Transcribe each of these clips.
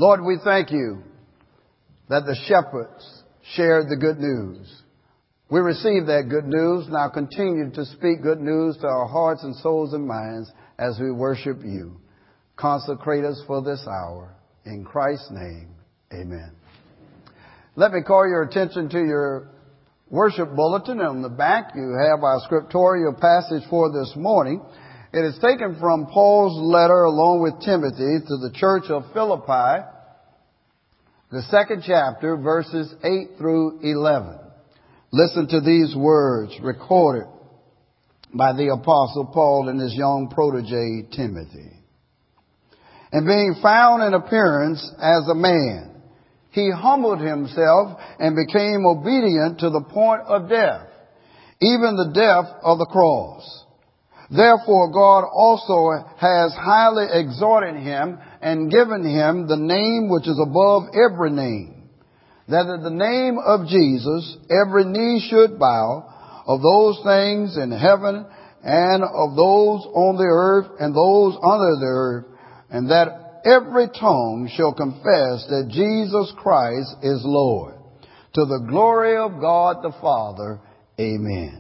Lord, we thank you that the shepherds shared the good news. We receive that good news. Now continue to speak good news to our hearts and souls and minds as we worship you. Consecrate us for this hour. In Christ's name, amen. Let me call your attention to your worship bulletin. On the back, you have our scriptorial passage for this morning. It is taken from Paul's letter along with Timothy to the church of Philippi, the 2nd chapter, verses 8 through 11. Listen to these words recorded by the Apostle Paul and his young protege Timothy. And being found in appearance as a man, he humbled himself and became obedient to the point of death, even the death of the cross. Therefore God also has highly exalted him and given him the name which is above every name, that at the name of Jesus every knee should bow, of those things in heaven and of those on the earth and those under the earth, and that every tongue shall confess that Jesus Christ is Lord, to the glory of God the Father. Amen.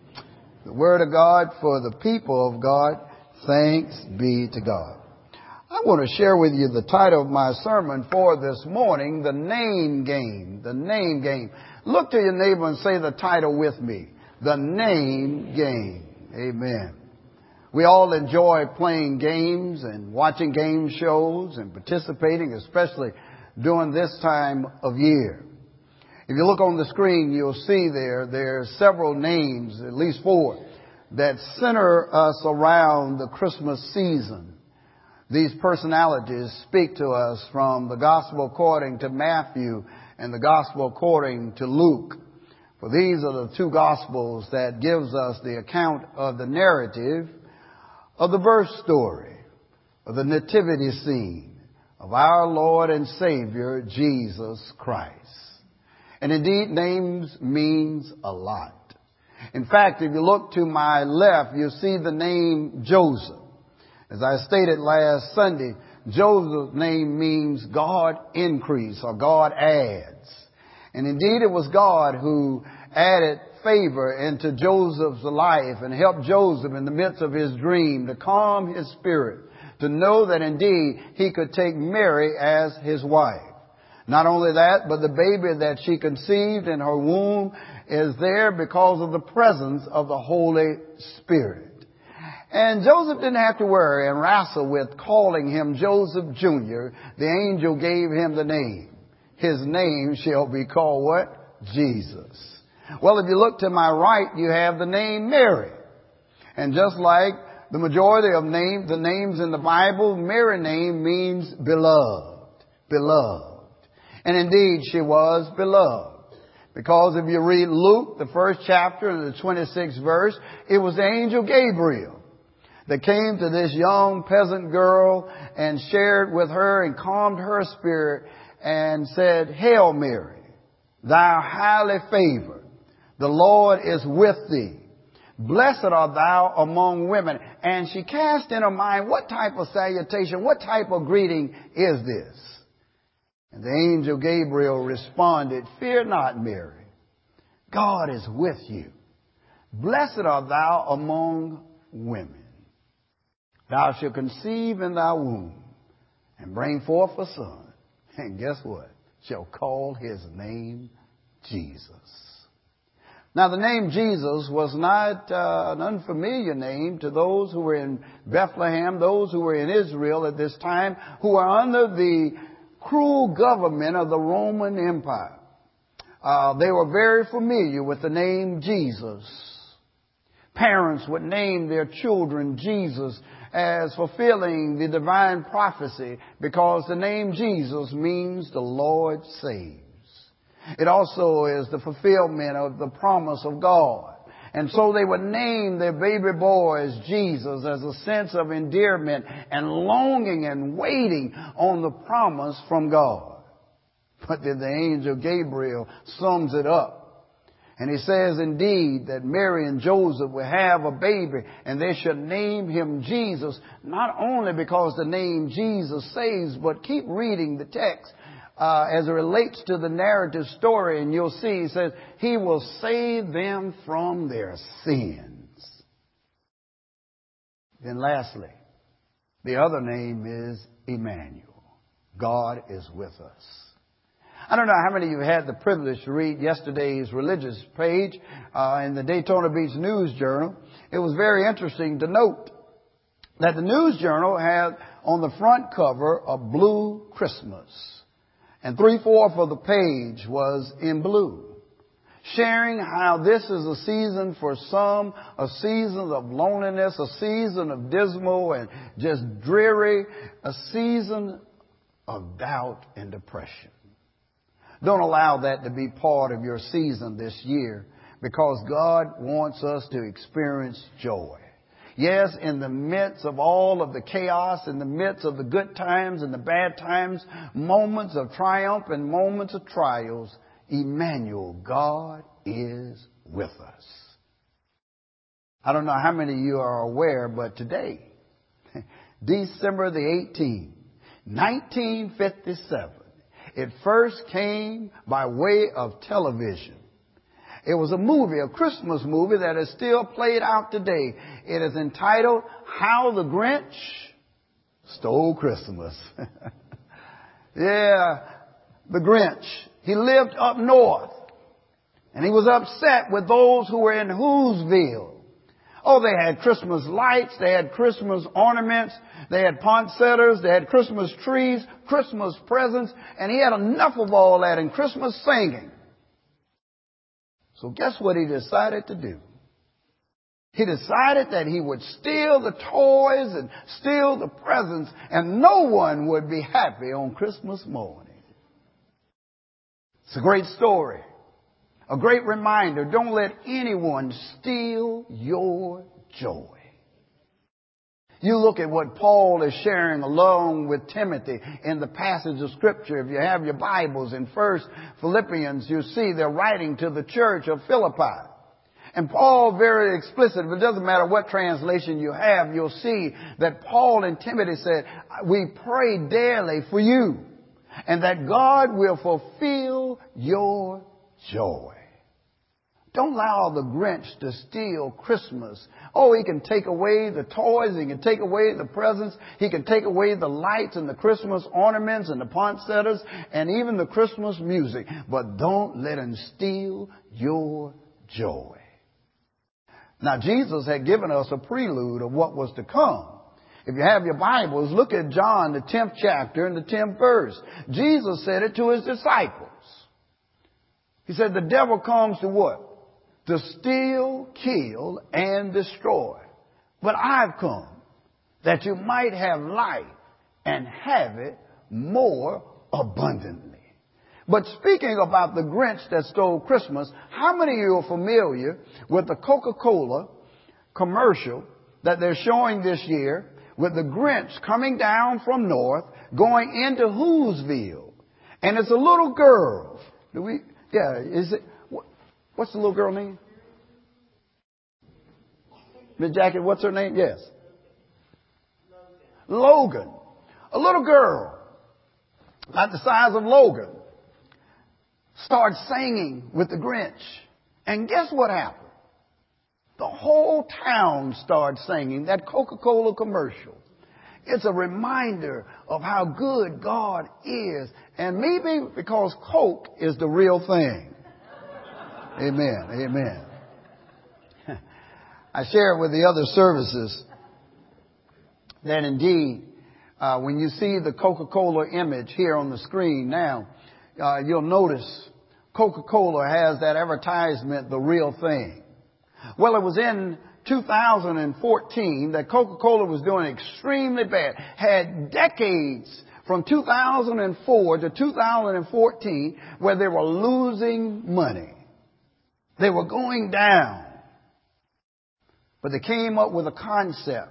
The word of God for the people of God. Thanks be to God. I want to share with you the title of my sermon for this morning, The Name Game. The Name Game. Look to your neighbor and say the title with me. The Name Game. Amen. We all enjoy playing games and watching game shows and participating, especially during this time of year. If you look on the screen, you'll see there are several names, at least 4, that center us around the Christmas season. These personalities speak to us from the Gospel according to Matthew and the Gospel according to Luke. For these are the 2 Gospels that gives us the account of the narrative of the birth story, of the nativity scene of our Lord and Savior, Jesus Christ. And indeed, names means a lot. In fact, if you look to my left, you see the name Joseph. As I stated last Sunday, Joseph's name means God increase or God adds. And indeed, it was God who added favor into Joseph's life and helped Joseph in the midst of his dream to calm his spirit, to know that indeed he could take Mary as his wife. Not only that, but the baby that she conceived in her womb is there because of the presence of the Holy Spirit. And Joseph didn't have to worry and wrestle with calling him Joseph Jr. The angel gave him the name. His name shall be called what? Jesus. Well, if you look to my right, you have the name Mary. And just like the majority of the names in the Bible, Mary's name means beloved. Beloved. And indeed, she was beloved. Because if you read Luke, the 1st chapter and the 26th verse, it was the angel Gabriel that came to this young peasant girl and shared with her and calmed her spirit and said, Hail Mary, thou highly favored. The Lord is with thee. Blessed art thou among women. And she cast in her mind, what type of salutation, what type of greeting is this? And the angel Gabriel responded, Fear not, Mary. God is with you. Blessed art thou among women. Thou shalt conceive in thy womb and bring forth a son. And guess what? Shall call his name Jesus. Now, the name Jesus was not an unfamiliar name to those who were in Bethlehem, those who were in Israel at this time, who were under the cruel government of the Roman Empire. They were very familiar with the name Jesus. Parents would name their children Jesus as fulfilling the divine prophecy because the name Jesus means the Lord saves. It also is the fulfillment of the promise of God. And so they would name their baby boys Jesus as a sense of endearment and longing and waiting on the promise from God. But then the angel Gabriel sums it up And he says indeed that Mary and Joseph will have a baby and they should name him Jesus, not only because the name Jesus saves, but keep reading the text as it relates to the narrative story, and you'll see he says he will save them from their sins. Then lastly, the other name is Emmanuel. God is with us. I don't know how many of you had the privilege to read yesterday's religious page in the Daytona Beach News Journal. It was very interesting to note that the News Journal had on the front cover a blue Christmas. And 3/4 of the page was in blue, sharing how this is a season for some, a season of loneliness, a season of dismal and just dreary, a season of doubt and depression. Don't allow that to be part of your season this year, because God wants us to experience joy. Yes, in the midst of all of the chaos, in the midst of the good times and the bad times, moments of triumph and moments of trials, Emmanuel, God is with us. I don't know how many of you are aware, but today, December the 18th, 1957, it first came by way of television. It was a movie, a Christmas movie that is still played out today. It is entitled How the Grinch Stole Christmas. Yeah, the Grinch. He lived up north, and he was upset with those who were in Whoville. Oh, they had Christmas lights, they had Christmas ornaments, they had poinsettias, they had Christmas trees, Christmas presents, and he had enough of all that and Christmas singing. So guess what he decided to do? He decided that he would steal the toys and steal the presents, and no one would be happy on Christmas morning. It's a great story. A great reminder. Don't let anyone steal your joy. You look at what Paul is sharing along with Timothy in the passage of Scripture. If you have your Bibles in 1 Philippians, you see they're writing to the church of Philippi. And Paul, very explicit, it doesn't matter what translation you have, you'll see that Paul and Timothy said, we pray daily for you, and that God will fulfill your joy. Don't allow the Grinch to steal Christmas. Oh, he can take away the toys, he can take away the presents, he can take away the lights and the Christmas ornaments and the poinsettias and even the Christmas music. But don't let him steal your joy. Now, Jesus had given us a prelude of what was to come. If you have your Bibles, look at John, the 10th chapter and the 10th verse. Jesus said it to his disciples. He said, the devil comes to what? To steal, kill, and destroy. But I've come that you might have life and have it more abundantly. But speaking about the Grinch that stole Christmas, how many of you are familiar with the Coca-Cola commercial that they're showing this year with the Grinch coming down from north, going into Whoville? And it's a little girl. What's the little girl name? Miss Jackie, what's her name? Yes. Logan. A little girl, about the size of Logan, started singing with the Grinch. And guess what happened? The whole town started singing that Coca-Cola commercial. It's a reminder of how good God is. And maybe because Coke is the real thing. Amen. Amen. I share with the other services that indeed, when you see the Coca-Cola image here on the screen now, you'll notice Coca-Cola has that advertisement, the real thing. Well, it was in 2014 that Coca-Cola was doing extremely bad. Had decades from 2004 to 2014 where they were losing money. They were going down. But they came up with a concept.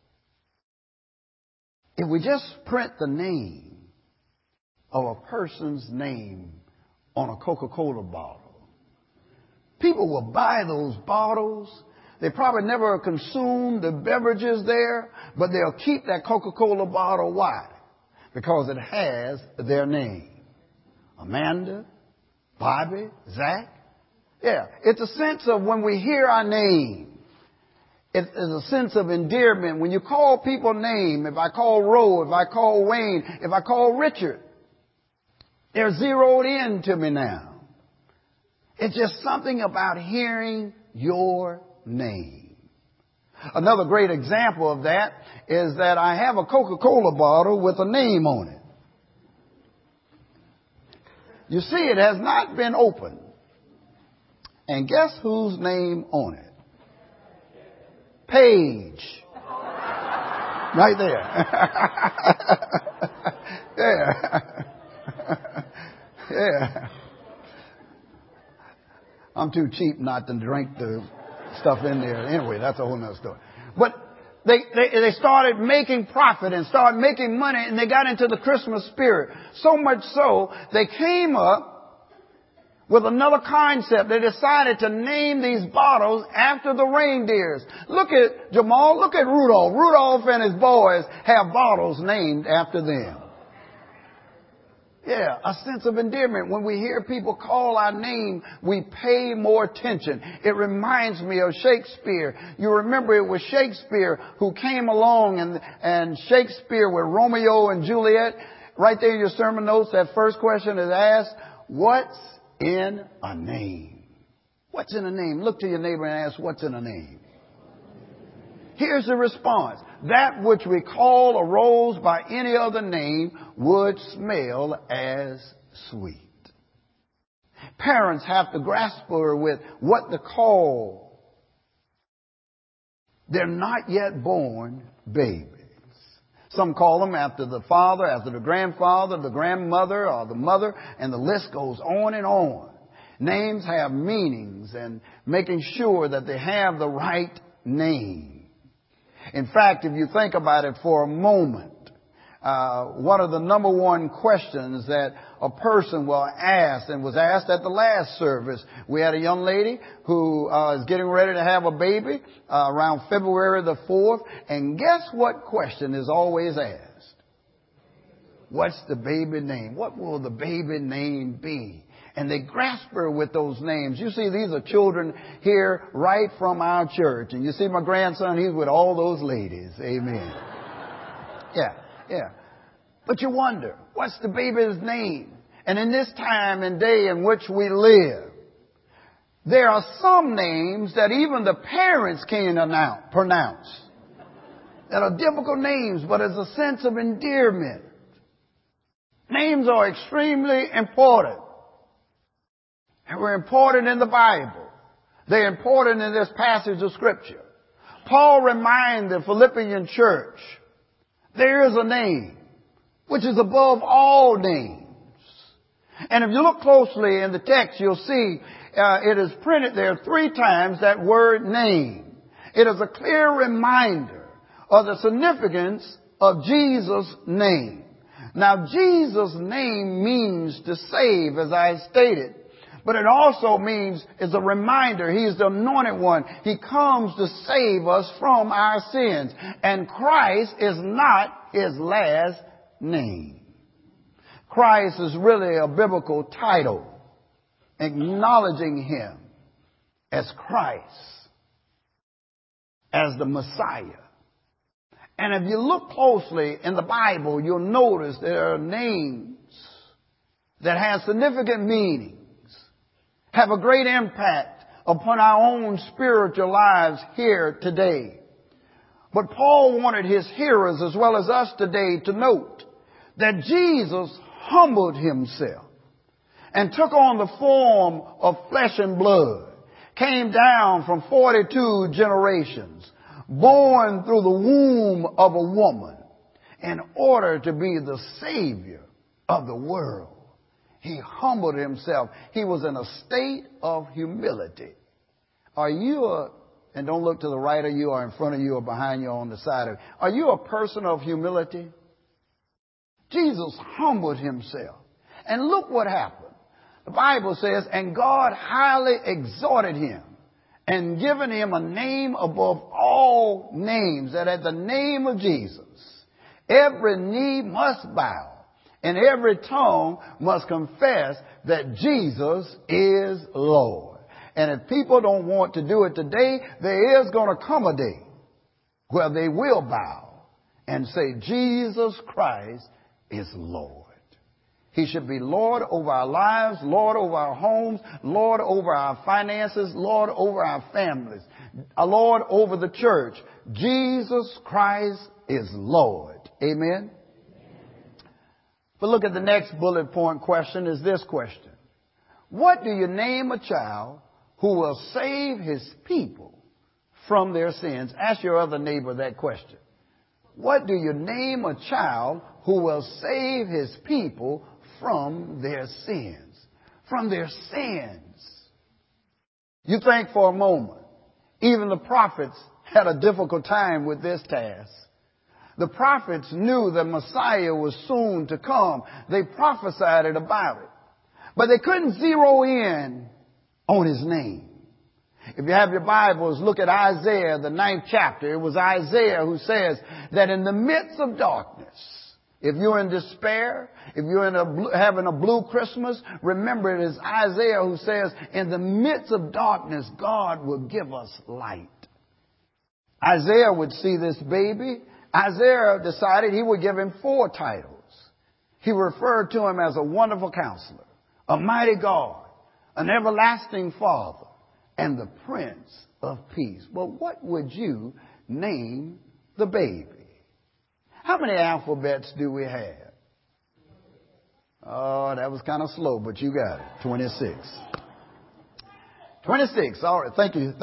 If we just print the name of a person's name on a Coca-Cola bottle, People will buy those bottles. They probably never consume the beverages there, but they'll keep that Coca-Cola bottle. Why? Because it has their name. Amanda, Bobby, Zach. Yeah, it's a sense of when we hear our name, it's a sense of endearment. When you call people name, if I call Roe, if I call Wayne, if I call Richard, they're zeroed in to me now. It's just something about hearing your name. Another great example of that is that I have a Coca-Cola bottle with a name on it. You see, it has not been opened. And guess whose name on it? Paige. Right there. Yeah. Yeah. I'm too cheap not to drink the stuff in there. Anyway, that's a whole nother story. But they started making profit and started making money, and they got into the Christmas spirit. So much so, they came up with another concept. They decided to name these bottles after the reindeers. Look at Jamal, look at Rudolph. Rudolph and his boys have bottles named after them. Yeah, a sense of endearment. When we hear people call our name, we pay more attention. It reminds me of Shakespeare. You remember it was Shakespeare who came along and Shakespeare with Romeo and Juliet. Right there in your sermon notes, that first question is asked, what's in a name? What's in a name? Look to your neighbor and ask, what's in a name? Here's the response. That which we call a rose by any other name would smell as sweet. Parents have to grasp her with what to call their not yet born babies. Some call them after the father, after the grandfather, the grandmother, or the mother, and the list goes on and on. Names have meanings, and making sure that they have the right name. In fact, if you think about it for a moment, one of the number one questions that a person will ask, and was asked at the last service, we had a young lady who is getting ready to have a baby around February the 4th, and guess what question is always asked? What's the baby name? What will the baby name be? And they grasp her with those names. You see, these are children here right from our church. And you see my grandson, he's with all those ladies. Amen. Yeah. But you wonder, what's the baby's name? And in this time and day in which we live, there are some names that even the parents can't pronounce. That are difficult names, but it's a sense of endearment. Names are extremely important. And we're important in the Bible. They're important in this passage of Scripture. Paul reminded the Philippian church, there is a name which is above all names. And if you look closely in the text, you'll see it is printed there 3 times, that word name. It is a clear reminder of the significance of Jesus' name. Now, Jesus' name means to save, as I stated. But it also means, it's a reminder, He is the anointed one. He comes to save us from our sins. And Christ is not His last name. Christ is really a biblical title, acknowledging Him as Christ, as the Messiah. And if you look closely in the Bible, you'll notice there are names that have significant meaning, have a great impact upon our own spiritual lives here today. But Paul wanted his hearers as well as us today to note that Jesus humbled Himself and took on the form of flesh and blood, came down from 42 generations, born through the womb of a woman in order to be the Savior of the world. He humbled Himself. He was in a state of humility. Are you and don't look to the right of you or in front of you or behind you or on the side of you. Are you a person of humility? Jesus humbled Himself. And look what happened. The Bible says, and God highly exhorted him and given him a name above all names, that at the name of Jesus, every knee must bow and every tongue must confess that Jesus is Lord. And if people don't want to do it today, there is going to come a day where they will bow and say, Jesus Christ is Lord. He should be Lord over our lives, Lord over our homes, Lord over our finances, Lord over our families, Lord over the church. Jesus Christ is Lord. Amen? But look at the next bullet point question is this question. What do you name a child who will save his people from their sins? Ask your other neighbor that question. What do you name a child who will save his people from their sins? From their sins. You think for a moment, even the prophets had a difficult time with this task. The prophets knew that Messiah was soon to come. They prophesied it about it. But they couldn't zero in on his name. If you have your Bibles, look at Isaiah, the 9th chapter. It was Isaiah who says that in the midst of darkness, if you're in despair, if you're having a blue Christmas, remember it is Isaiah who says, in the midst of darkness, God will give us light. Isaiah would see this baby. Isaiah decided he would give him 4 titles. He referred to him as a wonderful counselor, a mighty God, an everlasting Father, and the Prince of Peace. Well, what would you name the baby? How many alphabets do we have? Oh, that was kind of slow, but you got it. 26. 26. All right. Thank you.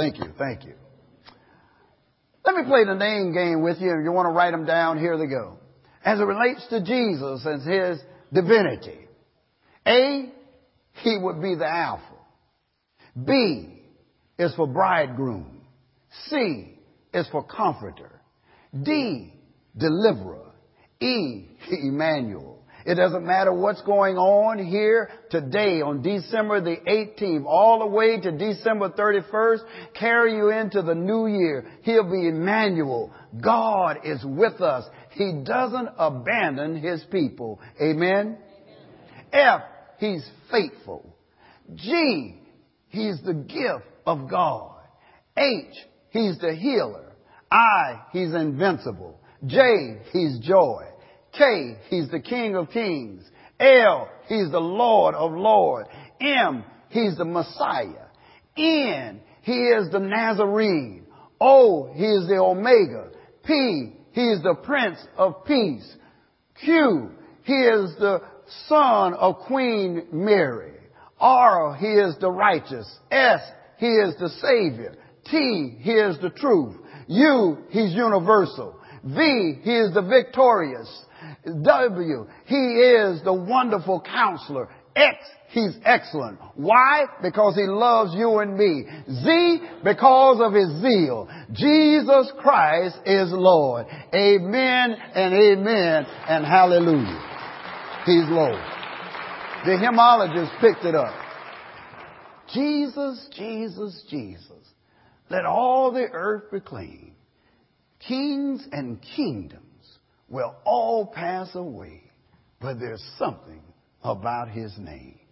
Let me play the name game with you. If you want to write them down, here they go. As it relates to Jesus and his divinity. A, he would be the Alpha. B is for bridegroom. C is for comforter. D, deliverer. E, Emmanuel. It doesn't matter what's going on here today on December the 18th, all the way to December 31st, carry you into the new year. He'll be Emmanuel. God is with us. He doesn't abandon his people. Amen? F, he's faithful. G, he's the gift of God. H, he's the healer. I, he's invincible. J, he's joy. K, he's the King of Kings. L, he's the Lord of Lords. M, he's the Messiah. N, he is the Nazarene. O, he is the Omega. P, he is the Prince of Peace. Q, he is the Son of Queen Mary. R, he is the righteous. S, he is the Savior. T, he is the truth. U, he's universal. V, he is the victorious. W, he is the wonderful counselor. X, he's excellent. Y, because he loves you and me. Z, because of his zeal. Jesus Christ is Lord. Amen and amen and hallelujah. He's Lord. The hymnologist picked it up. Jesus, Jesus, Jesus. Let all the earth proclaim. Kings and kingdoms will all pass away, but there's something about his name.